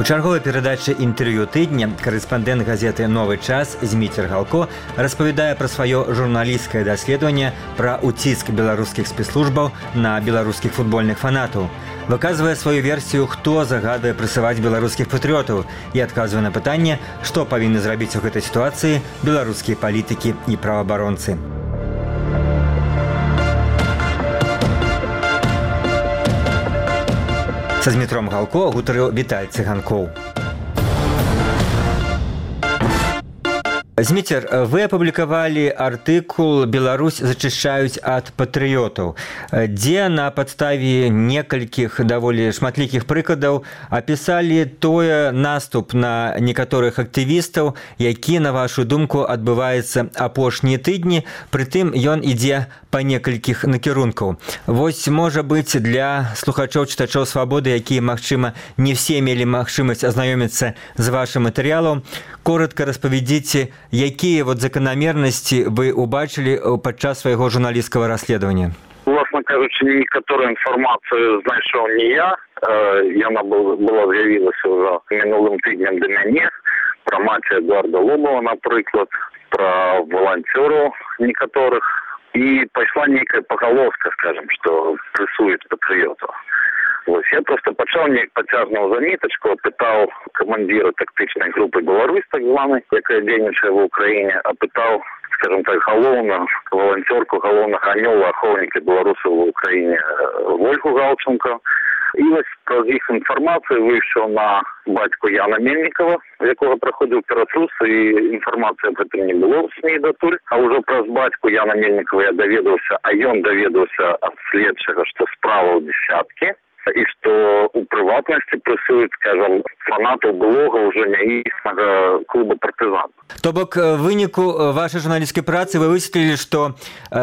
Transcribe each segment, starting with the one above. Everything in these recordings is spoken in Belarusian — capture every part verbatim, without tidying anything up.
чарговай перадачы інтэрв'ю тыдня корэспандэнт газеты «Новы час» Зміцер Галко распавядае пра сваё журналісцкае даследаванне пра уціск беларускіх спецслужбаў на беларускіх футбольных фанатаў. Выказвае сваю версію, хто загадвае прэсаваць беларускіх патрыётаў і адказвае на пытанне, што павінны зрабіць у гэтай сітуацыі беларускія палітыкі і праваабаронцы. Са Змітром Галко гутарыў Віталь Цыганкоў. Зміцер, вы апублікавалі артыкул «Беларусь зачышчаюць ад патрыётаў», дзе на падставе некалькіх даволі шматлікіх прыкладаў апісалі тое наступ на некаторых актывістаў, які, на вашу думку, адбываецца апошнія тыдні, прытым ён ідзе па некалькіх накірункаў. Вось, можа быць, для слухачоў-чытачоў «Свабоды», якія, магчыма, не все мелі магчымасць азнаёміцца з вашым матэрыялам, коротка распавядзіце, якія вот закономерности вы убачили падчас свайго журналістскага расследования? Власне кажучи, некоторую информацию знайшов не я. Яна была з'явилася вже минулим тижнем до мене. Про матча Эдуарда Лобова, наприклад, про волонтеров некоторых. И пошла некая поголовка, скажем, что прессует патриотов. Вот. Я просто почав неяк потягнув за ниточку, опитав командира тактичної групи «Беларусь», так званої, яка діюча в Україні, опитав, скажімо так, головну волонтерку, головного аньола, оховника білорусів в Україні Ольгу Галченко. І ось про їх інформацію вийшов на батько Яна Мельникова, в якого проходив піротрус, і інформації про це не було в СМІ дотуль. А вже про батьку Яна Мельникова я довідався, а він довідався від слідчого, що справа в десятки. И что у приватности прессуют, скажем, фанатов былога уже няісного клуба «Партизан». То бок, в выніку вашай журналісцкай працы вы высветлілі, што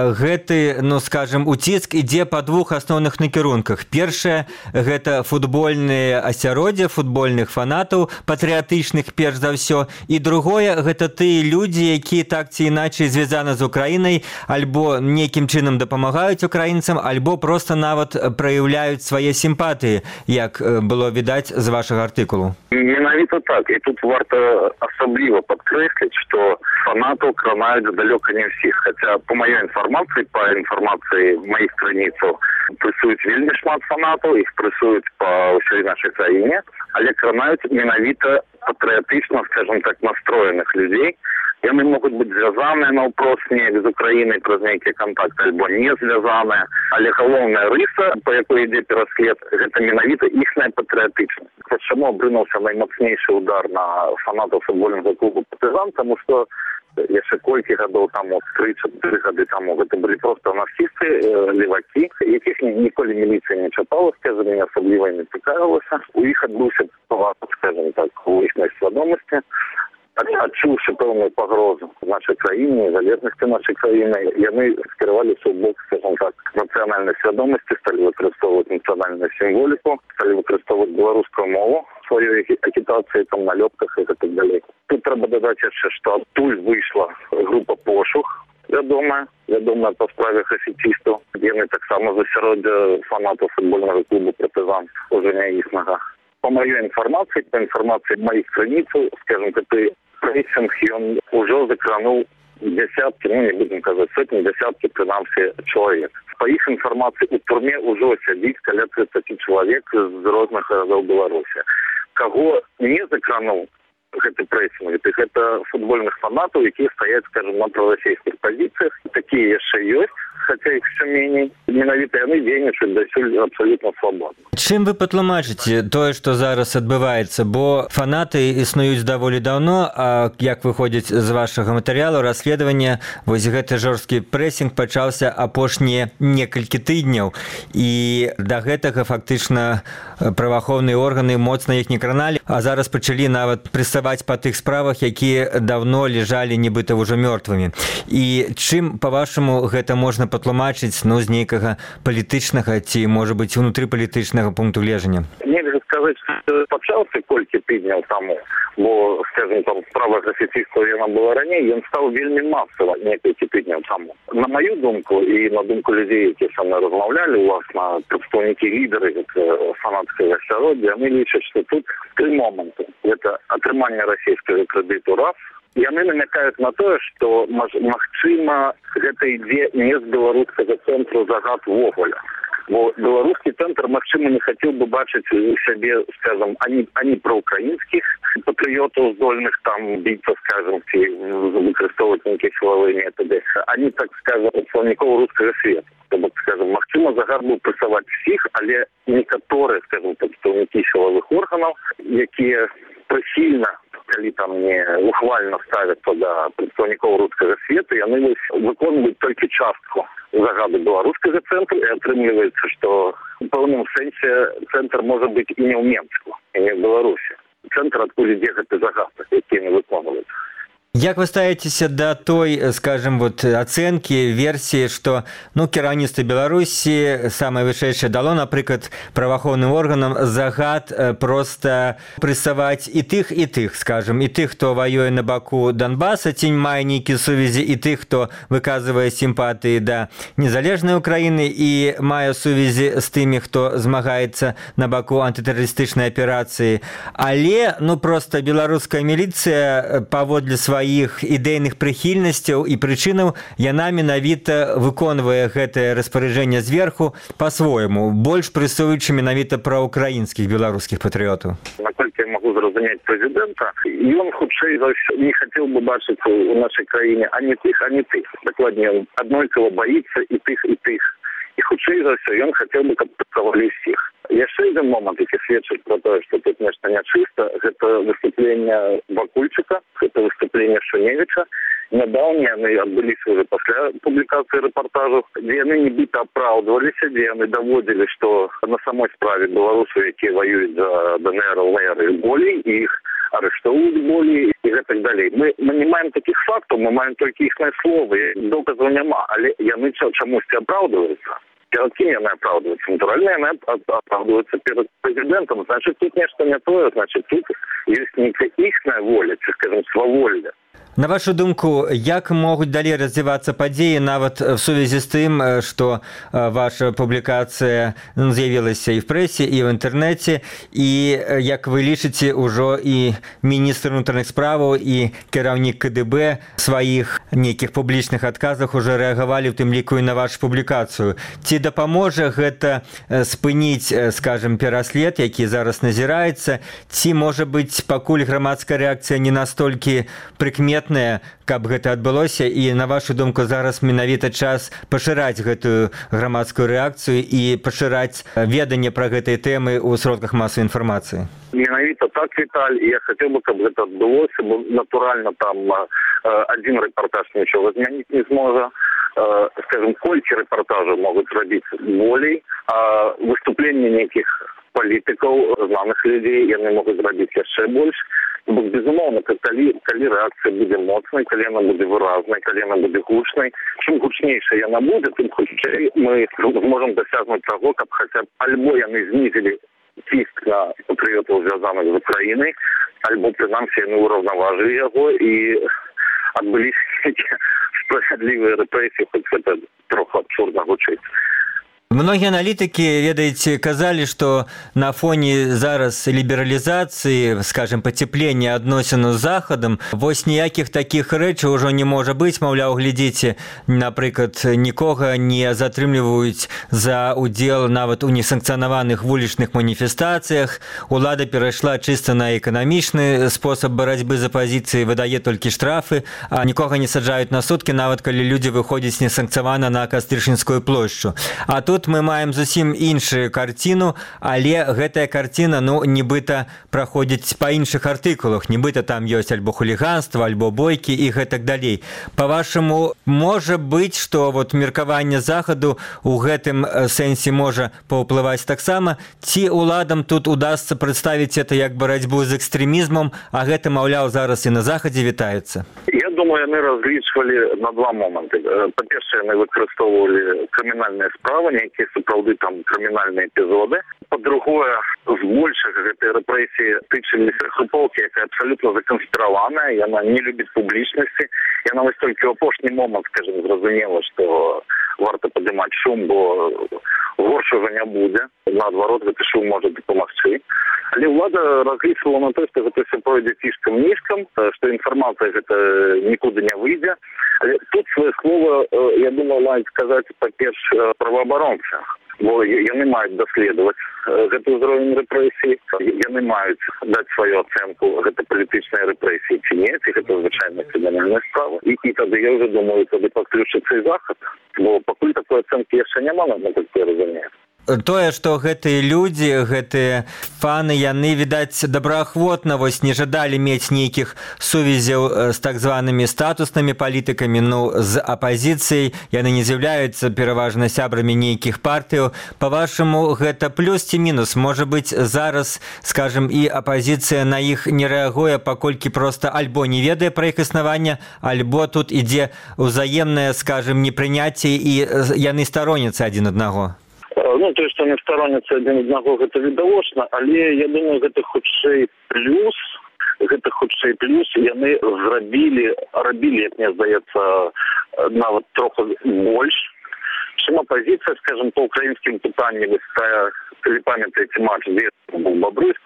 гэты, ну, скажем, уціск ідзе па двух асноўных накірунках. Першае – гэта футбольныя асяроддзя, футбольных фанатаў, патрыятычных перш за ўсё. І другое – гэта тыя людзі, якія так ці іначай звязаны з Украінай, альбо нейкім чынам дапамагаюць украінцам, альбо проста нават праяўляюць свае сімпатыі, як было відаць з вашага артыкулу. Менавіта так. І тут варта асабліва падкрэсліць, што фанатаў кранаюць далёка не ўсіх. Хаця по маёй інфармацыі, па інфармацыі маіх крыніцаў, прэсуюць вельмі шмат фанатаў, іх прэсуюць па ўсёй нашай краіне, але кранаюць менавіта патрыятычна, скажем так, настроеных людзей. Яны могуць быць звязаныя наўпрост неяк з Украінай праз нейкія кантакты, альбо не звязаныя, але галоўная рыса, па якой ідзе пераслед, гэта менавіта іхная патрыятычнасць. Чаму абрынуўся наймацнейшы удар на фанатаў футбольнага клуба «Партизан», таму што яшчэ колькі гадоў таму, тры-чатыры гады таму, гэта былі проста анархісты, левакі, якіх ніколі міліцыя не чапала, скажем, не асабліва не цікавілася. У іх адбыўся паварот, скажем так, у іхняй свядомасці. Адчуўшы пэўную пагрозу нашай краіне, залежнасці нашай краіны, яны скіраваліся ў бок, скажем так, нацыянальнай свядомасці, сталі выкарыстоўваць нацыянальную сімволіку, сталі выкарыстоўваць беларускую мову, сваёй агітацыі, там, на лёпках і так далей. Тут трэба дадаць яшчэ, што адтуль выйшла група «Пошук», вядомая, вядомая па справе хафетыстаў, яны таксама з асяроддзя фанатаў футбольнага клуба «Партизан», уже няіснага. По маёй інфармацыі, по інфармацыі маіх крыніцаў, скажем, гэты прессинг, ён ужо закрануў десятки, ну не будем казаць сотні, десятки, прынамсі, чалавек. Па іх інфармацыі у турме ўжо сядзіць каля тридцать чалавек з розных гарадоў Беларусі. Каго не закрануў гэты прессинг, гэта футбольных фанатаў, якія стаяць, скажем, на прорасійскіх пазіцыях. Такія яшчэ ёсць, хаця іх все меней. Менавіта яны дзейнічаюць дасюль абсалютна свабодна. Чым вы патлумачыце тое, што зараз адбываецца? Бо фанаты існуюць даволі даўно, а як выходзіць з вашага матэрыялу, расследавання, вось гэты жорсткі прэсінг пачаўся апошнія некалькі тыдняў. І да гэтага фактычна праваахоўныя органы моцна іх не краналі, а зараз пачалі нават прэсаваць па тых справах, якія даўно ляжалі нібыта ўжо мёртвымі. І чым, па-вашаму, гэта можна патлумачыць, ну, з нейкага палітычнага ці, можа быць, унутрыпалітычнага пункту гледжання? Нельзя сказаць, што пачаўся колькі тыдняў таму, бо, скажем, там, справа графіцыстаў яна была раней, ён стаў вельмі масава некалькі тыдняў таму. На маю думку і на думку людзей, якія са мной размаўлялі, уласна, прадстаўнікі лідары фанатскага асяроддзя, яны лічаць, што тут тры моманты. Гэта атрыманне расійскага крэдыту раз. Яны намякаюць на тое, што, магчыма, гэта ідзе не з беларускага цэнтру загад ввогуле. Бо беларускі цэнтр, магчыма, не хацеў бы бачыць у сябе, скажем, ані, ані праўкраінскіх патрыётаў, здольных там біцца, скажем, ці выкарыстоўваць нейкія сілавыя метады, ані, так скажем, прадстаўнікоў рускага свету. То бок, скажем, магчыма, загад быў працаваць всіх, але некаторыя, скажем, прадстаўнікі сілавых органаў, якія прыхільна, калі там не ухвальна ставяцца да прадстаўнікоў рускага свету, яны выконваюць толькі частку загады беларускага цэнтру, і атрымліваецца, што у пэўным сэнсе цэнтр можа быць і не ў Менску, і не ў Беларусі. Цэнтр, адкуль ідзе гэты загад, які не выконваюцца. Як вы ставіцеся да той, скажем, вот ацэнкі, версіі, што, ну, кіраўніцтва Беларусі самае вышэйшае дало, напрыклад, праваахоўным органам загад проста прысаваць і тых, і тых, скажем, і тых, хто ваюе на баку Донбаса, ці мае нейкія сувязі, і тых, хто выказвае сімпатыі да незалежнай Украіны і мае сувязі з тымі, хто змагаецца на баку антытэрарыстычнай аперацыі. Але, ну, проста беларуская міліцыя паводле сваіх іх ідэйных прыхільнасцяў і прычынаў яна менавіта выконвае гэтае распараджэнне зверху па-свойму, больш прысуючы менавіта праўкраінскіх беларускіх патрыётаў. Наколькі я магу зразумець прэзідэнта, ён хутчэй за ўсё не хацеў бы бачыць у нашай краіне ані тых, ані тых. Дакладней, аднолькава баіцца і тых, і тых. І хутчэй за ўсё ён хацеў бы, каб працавалі ўсіх. Яшчэ адзін момант, які сведчыць пра тое, што тут нешта нячыста, гэта выступленне Вакульчыка, гэта выступленне Шуневіча. Нядаўнія яны адбыліся ўжо пасля публікацыі рэпартажу, дзе яны нібыта апраўдваліся, дзе яны даводзілі, што на самой справе беларусаў, якія ваююць за ДНР, ЛНР, болей, і іх арыштоўваюць болей і гэтак далей. Мы, мы не маем такіх фактаў, мы маем толькі іхныя словы, доказаў няма, але яны чамусьці апраўдваюцца. Перед кем яны апраўдваюцца? Натуральна, яны апраўдваюцца перед прэзідэнтам. Значит, тут нешта не тое, значит, тут ёсць нейкая іхная воля, ці, скажем, сваволля. На вашу думку, як могуць далей развівацца падзеі нават в сувязі з тым, што ваша публікацыя з'явілася і в прэсе, і ў інтэрнэце, і, як вы лічыце, ужо і міністр унутраных справаў, і кіраўнік КДБ сваіх нейкіх публічных адказах уже рэагавалі, у тым ліку і на вашу публікацыю. Ці дапаможа гэта спыніць, скажем, пераслед, які зараз назіраецца, ці, можа быць, пакуль грамадская рэакцыя не настолькі прыкметная, каб гэта адбылося, і, на вашу думку, зараз менавіта час пашыраць гэтую грамадскую рэакцыю і пашыраць веданне пра гэтай тэмы ў сродках масавай інфармацыі? Менавіта так, Віталь, я хацеў бы, каб гэта адбылося, бо, натуральна, там адзін рэпартаж нічога змяніць не зможа. Скажем, колькі рэпартажаў могуць зрабіць болей, а выступленне нейкіх палітыкаў, знаных людзей, яны могуць зрабіць яшчэ больш. Бо, безумоўна, калі, калі рэакцыя будзе моцнай, калі яна будзе выразнай, калі яна будзе гучнай, чым гучнейшая яна будзе, тым хутчэй мы зможам дасягнуць таго, каб хаця б альбо яны знізілі ціск на патрыётаў, звязаных з Украінай, альбо, прынамсі, яны ўраўнаважылі яго і адбыліся нейкія справядлівыя рэпрэсіі, хоць гэта троху абсурдна гучыць. Многія аналітыкі, ведаеце, казалі, што на фоне зараз лібералізацыі, скажем, пацеплення адносінаў з Захадам, вось ніякіх такіх рэчаў ўжо не можа быць, маўляў, глядзіце, напрыклад, нікога не затрымліваюць за удзел нават у несанкцыянаваных вулічных маніфестацыях, улада перайшла чыста на эканамічны спосаб барацьбы з апазіцыяй, выдае толькі штрафы, а нікога не саджаюць на суткі, нават калі людзі выходзяць несанкцыявана на Кастрычніцкую плошчу. А тут мы маем зусім іншую карціну, але гэтая карціна, ну, нібыта праходзіць па іншых артыкулах, нібыта там ёсць альбо хуліганства, альбо бойкі і гэтак далей. Па-вашаму, можа быць, што вот меркаванне Захаду у гэтым сэнсе можа паўплываць таксама, ці уладам тут удасца прадставіць это як барацьбу з экстрэмізмам, а гэта, маўляў, зараз і на Захадзе вітаецца? Я думаю, яны разлічвалі на два моманты. Па-першае, яны выкарыстоўвалі крымінальныя справы, нейкія сапраўды там крымінальныя эпізоды. Па-другое, збольшага гэтыя рэпрэсіі тычыліся групоўкі, якая абсалютна законспіраваная, яна не любіць публічнасці. Яна вось толькі ў апошні момант, скажем, зразумела, што варта падымаць шум, бо горшага не будзе. Наадварот, гэты шум можа дапамагчы. Але ўлада разлічвала на то, што гэта ўсё пройдзе цішкам нізкам, што інфармацыя гэта нікуды не выйдзе. Але тут свае слова, я думаю, маюць сказаць, па-першае, праваабаронцы. Бо яны маюць даследаваць гэты ўзровень рэпрэсій, яны маюць даць сваю ацэнку, гэта палітычныя рэпрэсіі ці не, ці гэта звычайная крымінальная справа. І, і тады, я ўжо думаю, тады падключыцца і захад. Бо пакуль такой ацэнкі яшчэ няма, насколько я разумею. Тое, што гэтыя людзі, гэтыя фаны, яны, відаць, добраахвотна вось не жадалі мець нейкіх сувязяў з так званымі статуснымі палітыкамі, ну, з апазіцыяй, яны не з'яўляюцца пераважна сябрамі нейкіх партыяў. Па-вашаму, гэта плюс ці мінус? Можа быць, зараз, скажем, і апазіцыя на іх не рэагуе, паколькі проста альбо не ведае пра іх існаванне, альбо тут ідзе ўзаемнае, скажем, непрыняцце і яны староняцца адзін аднаго. Ну, то, што не староняцца адзін аднаго, гэта відавочна, але я думаю, гэта хутчэй плюс, гэта хутчэй плюс, яны зрабілі, рабілі, як мне здаецца, нават троху больш, чым апазіцыя, скажем, по украінскім пытанні, вось тая, калі памятаеце матч, дзе був Бобруйсь,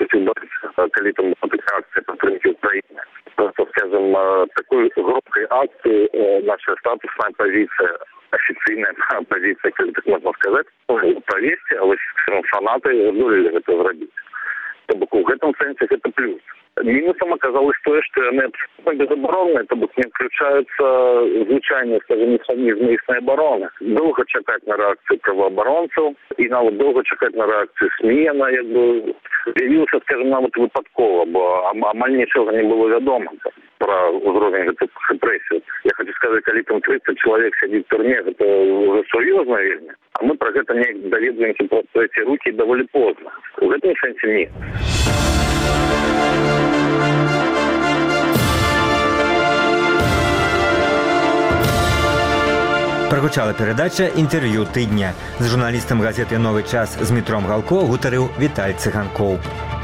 калі там такая акцыя падтрымкі Украіны. Просто, скажем, такой громкой акции наша статусная позиция, официальная позиция, как так можно сказать, провести, а вот фанаты здолели это зрабіць. То бок у гэтым сэнсе это плюс. Мінусам оказалось тое, што яны абсолютно безабаронныя, то бок не включаются звычайныя, скажем, механізмы іхняй абароны. Доўга чакаць на рэакцыю праваабаронцаў і нават доўга чакаць на рэакцыю СМІ, яна як бы з'явілася, скажем, нават выпадкова, бо амаль нічога не было вядома про ўзровень гэтых рэпрэсій. Я хочу сказать, калі там тридцать человек сядзіць в турме, гэта ўжо сур'ёзна вельмі. А мы про гэта не даведваемся просто эти руки даволі позна. У гэтым сэнсе не. Прагучала перадача «Інтэрв'ю тыдня». З журналістам газеты «Новы час» Змітром Галко гутарыў Віталь Цыганкоў.